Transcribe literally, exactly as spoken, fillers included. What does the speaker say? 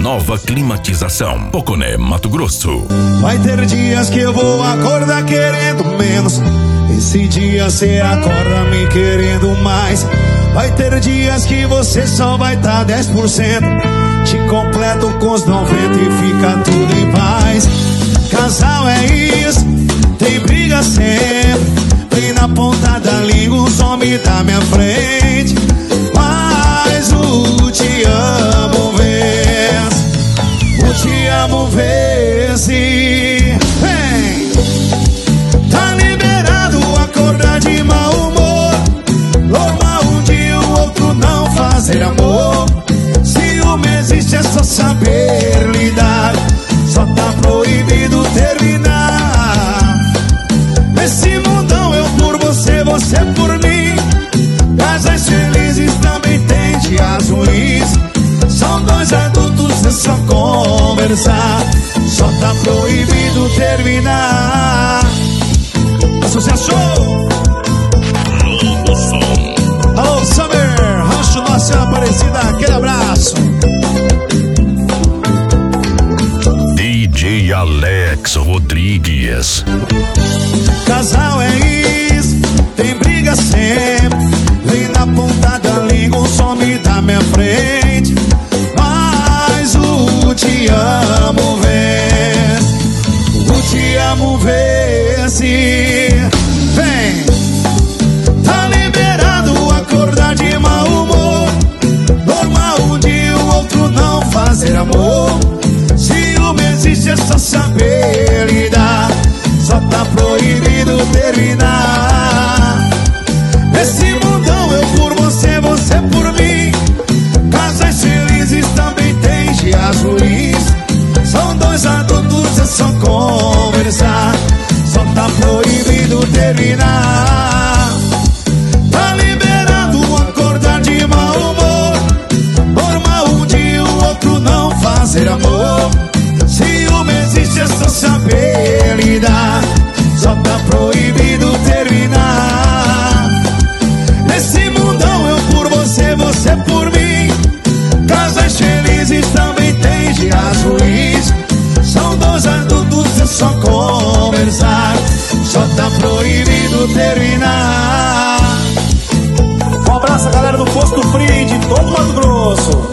nova climatização. Poconé, Mato Grosso. Vai ter dias que eu vou acordar querendo menos. Esse dia cê acorda me querendo mais. Vai ter dias que você só vai tá dez por cento. Te completo com os noventa e fica tudo em paz. Casal é isso, tem briga sempre. Vem na ponta da língua, os homens da minha frente. Mas o te amo vence, o te amo vence. Vem, tá liberado acordar de mau humor. Normal um dia o outro não fazer amor. Ciúme existe, é só saber lidar. Só tá proibido terminar. Nesse mundão eu por você, você por mim. Casais felizes também tem dias ruins. São dois adultos, é só conversar. Só tá proibido terminar. Sucesso! Novo som. Alô, Summer! Rancho Nossa Aparecida, aquele abraço! D J Alex Rodrigues. Casal é isso, tem briga sempre. Vem na ponta da língua, some da minha frente. Mas o te amo vence, o te amo vence. Vem, tá liberado acordar de mau humor. Normal um dia o outro não fazer amor. Ciúme existe, é só saber lidar. Só tá proibido terminar. Nesse mundão eu por você, você por mim. Casais felizes também tem dias ruins. São dois adultos, é só conversar. Só tá proibido terminar. Tá liberado acordar de mau humor. Normal um dia o outro não fazer amor. Ciúme existe, é só saber lidar. Só tá proibido terminar. Nesse mundão eu por você, você por mim. Casais felizes também tem dias ruins. São dois adultos, é só conversar. Só tá proibido terminar. Um abraço a galera do Posto Frio de todo Mato Grosso.